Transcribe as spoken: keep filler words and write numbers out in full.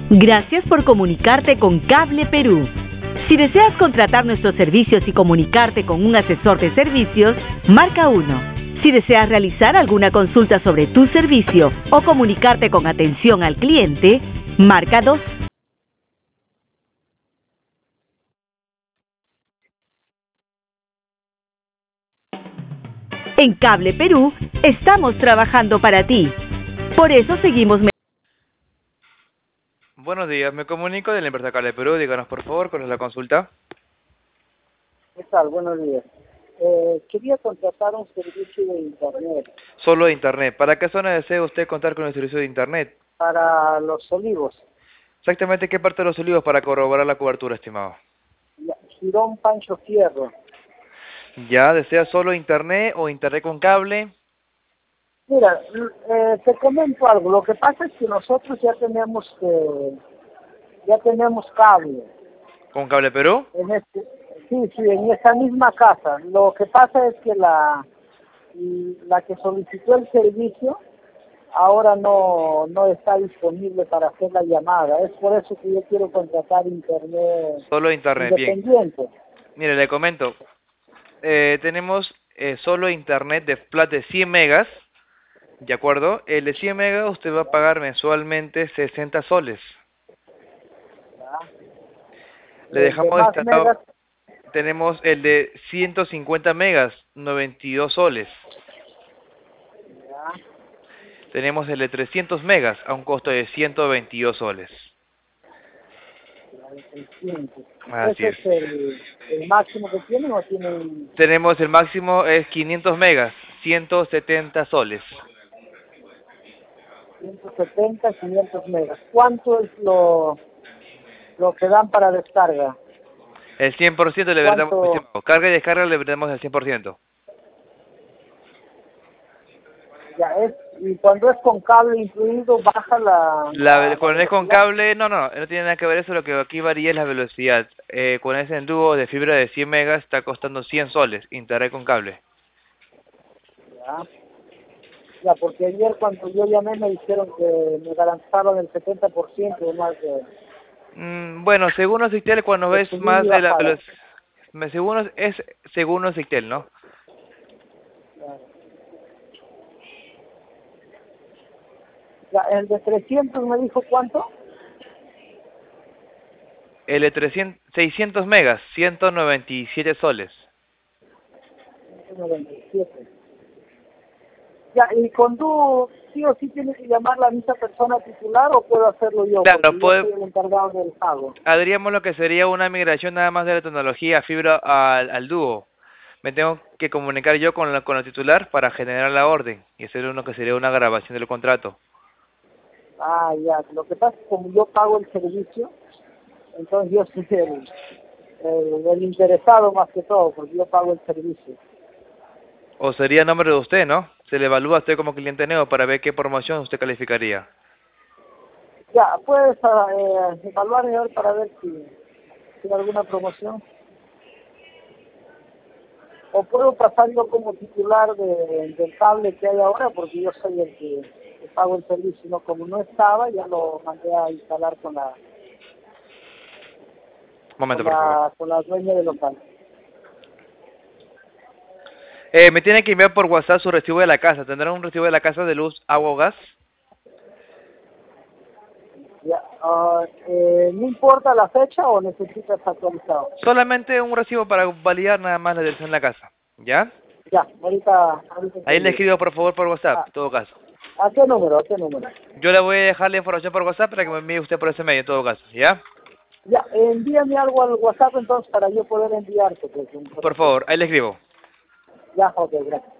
Gracias por comunicarte con Cable Perú. Si deseas contratar nuestros servicios y comunicarte con un asesor de servicios, marca uno. Si deseas realizar alguna consulta sobre tu servicio o comunicarte con atención al cliente, marca dos. En Cable Perú estamos trabajando para ti. Por eso seguimos. Buenos días, me comunico de la empresa Cable Perú. Díganos por favor cuál es la consulta. ¿Qué tal? Buenos días. Eh, quería contratar un servicio de internet. Solo de internet. ¿Para qué zona desea usted contar con el servicio de internet? Para Los Olivos. Exactamente qué parte de Los Olivos para corroborar la cobertura, estimado. Girón Pancho Fierro. ¿Ya desea solo internet o internet con cable? Mira, eh, te comento algo. Lo que pasa es que nosotros ya tenemos eh, ya tenemos cable. ¿Con Cable Perú? En este, sí, sí, en esa misma casa. Lo que pasa es que la la que solicitó el servicio ahora no no está disponible para hacer la llamada. Es por eso que yo quiero contratar internet Solo internet, bien. independiente. Mire, le comento. Eh, tenemos eh, solo internet de plan de cien megas. ¿De acuerdo? El de cien megas usted va a pagar mensualmente sesenta soles. Le dejamos instalado. Megas. Tenemos el de ciento cincuenta megas, noventa y dos soles. Ya. Tenemos el de trescientos megas a un costo de ciento veintidós soles. Así ¿Ese es. es el, el máximo que tienen o tienen? Tenemos el máximo es quinientos megas, ciento setenta soles. ciento setenta, quinientos megas. ¿Cuánto es lo, lo que dan para descarga? El cien por ciento le brindamos, carga y descarga le brindamos el cien por ciento. Ya es, y cuando es con cable incluido, baja la... la, la cuando es con cable, no, no, no tiene nada que ver eso, lo que aquí varía es la velocidad. Eh, con ese dúo de fibra de cien megas está costando cien soles, internet con cable. Ya, ya, porque ayer cuando yo llamé me dijeron que me garantizaban el setenta por ciento de más de... Mm, bueno, según Ocictel, cuando ves más de la velocidad, según es según Ocictel, ¿no? Ya, el de trescientos me dijo ¿cuánto? El de trescientos, seiscientos megas, ciento noventa y siete soles. ciento noventa y siete. Ya, y con tú, sí o sí tienes que llamar a la misma persona titular o puedo hacerlo yo, claro, porque puede, yo soy el encargado del pago. Haríamos lo que sería una migración nada más de la tecnología fibra al, al dúo. Me tengo que comunicar yo con la, con la titular para generar la orden y hacer uno que sería una grabación del contrato. Ah, ya, lo que pasa es que como yo pago el servicio, entonces yo soy el, el, el interesado más que todo, porque yo pago el servicio. O sería nombre de usted, ¿no? Se le evalúa a usted como cliente nuevo para ver qué promoción usted calificaría. Ya, puedes eh, evaluar mejor para ver si tiene alguna promoción. O puedo pasar yo como titular de, del cable que hay ahora, porque yo soy el que, que pago el servicio, ¿no? Como no estaba, ya lo mandé a instalar con la, Momento, con por favor. la, con la dueña del local. Eh, me tiene que enviar por WhatsApp su recibo de la casa. ¿Tendrán un recibo de la casa de luz, agua o gas? Ya, uh, eh, ¿no importa la fecha o necesitas actualizado? Solamente un recibo para validar nada más la dirección de la casa. ¿Ya? Ya, ahorita... ahorita Ahí le escribo por favor por WhatsApp, ah, en todo caso. ¿A qué número? ¿A qué número? Yo le voy a dejar la información por WhatsApp para que me envíe usted por ese medio, en todo caso. ¿Ya? Ya, envíame algo al WhatsApp entonces para yo poder enviarte. Pues, por favor, ahí le escribo. Ya, ok, gracias.